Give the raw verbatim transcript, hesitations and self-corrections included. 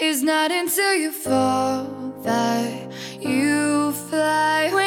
It's not until you fall that you fly. When